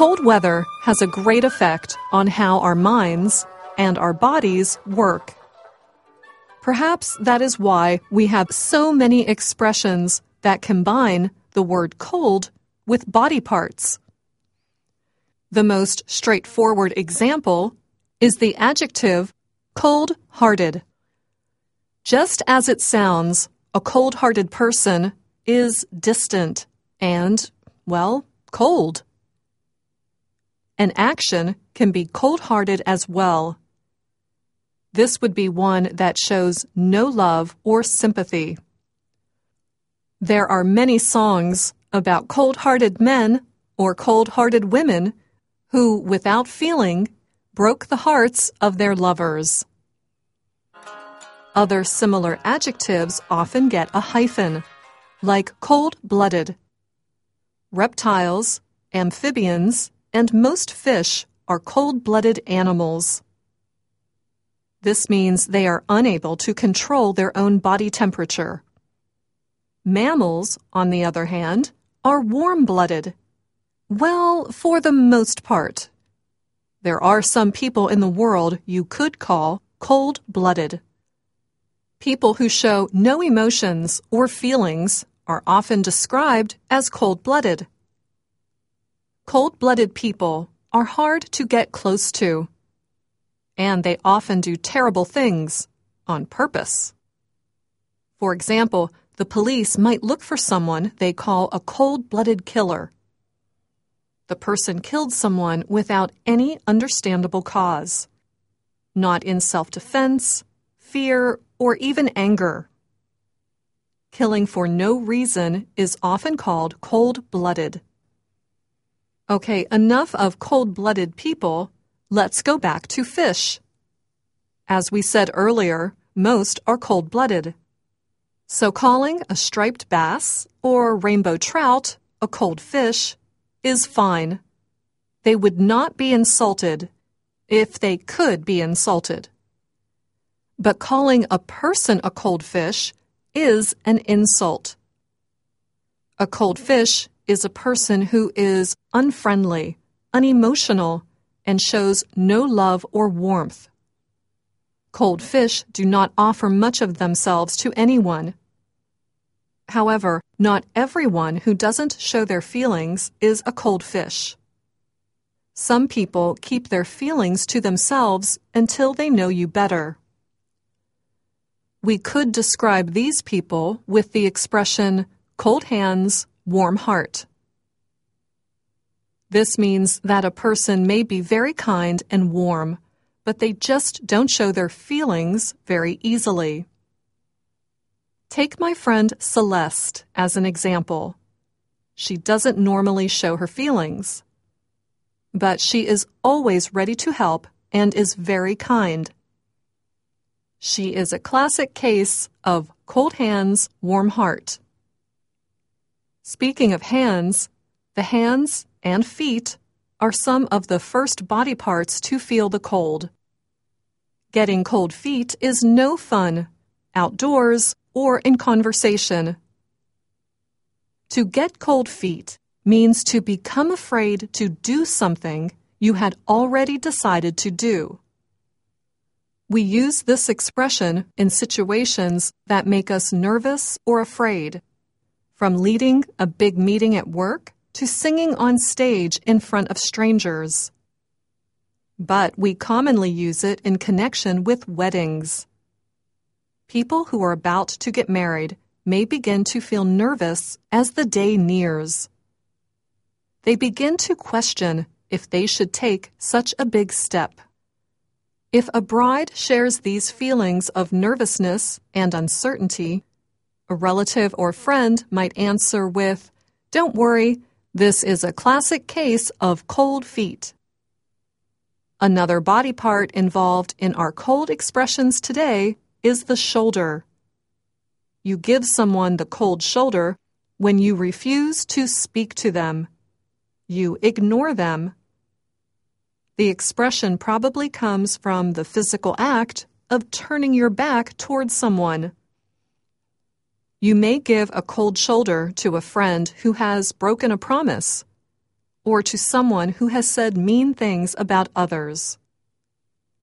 Cold weather has a great effect on how our minds and our bodies work. Perhaps that is why we have so many expressions that combine the word cold with body parts. The most straightforward example is the adjective cold-hearted. Just as it sounds, a cold-hearted person is distant and, well, cold. An action can be cold-hearted as well. This would be one that shows no love or sympathy. There are many songs about cold-hearted men or cold-hearted women who, without feeling, broke the hearts of their lovers. Other similar adjectives often get a hyphen, like cold-blooded. Reptiles, amphibians, and most fish are cold-blooded animals. This means they are unable to control their own body temperature. Mammals, on the other hand, are warm-blooded. Well, for the most part. There are some people in the world you could call cold-blooded. People who show no emotions or feelings are often described as cold-blooded. Cold-blooded people are hard to get close to, and they often do terrible things on purpose. For example, the police might look for someone they call a cold-blooded killer. The person killed someone without any understandable cause, not in self-defense, fear, or even anger. Killing for no reason is often called cold-blooded. Okay, enough of cold-blooded people. Let's go back to fish. As we said earlier, most are cold-blooded. So calling a striped bass or rainbow trout a cold fish is fine. They would not be insulted if they could be insulted. But calling a person a cold fish is an insult. A cold fish is a person who is unfriendly, unemotional, and shows no love or warmth. Cold fish do not offer much of themselves to anyone. However, not everyone who doesn't show their feelings is a cold fish. Some people keep their feelings to themselves until they know you better. We could describe these people with the expression cold hands, warm heart. This means that a person may be very kind and warm, but they just don't show their feelings very easily. Take my friend Celeste as an example. She doesn't normally show her feelings, but she is always ready to help and is very kind. She is a classic case of cold hands, warm heart. Speaking of hands, the hands and feet are some of the first body parts to feel the cold. Getting cold feet is no fun, outdoors or in conversation. To get cold feet means to become afraid to do something you had already decided to do. We use this expression in situations that make us nervous or afraid, from leading a big meeting at work to singing on stage in front of strangers. But we commonly use it in connection with weddings. People who are about to get married may begin to feel nervous as the day nears. They begin to question if they should take such a big step. If a bride shares these feelings of nervousness and uncertainty, a relative or friend might answer with, "Don't worry, this is a classic case of cold feet." Another body part involved in our cold expressions today is the shoulder. You give someone the cold shoulder when you refuse to speak to them. You ignore them. The expression probably comes from the physical act of turning your back towards someone. You may give a cold shoulder to a friend who has broken a promise, or to someone who has said mean things about others.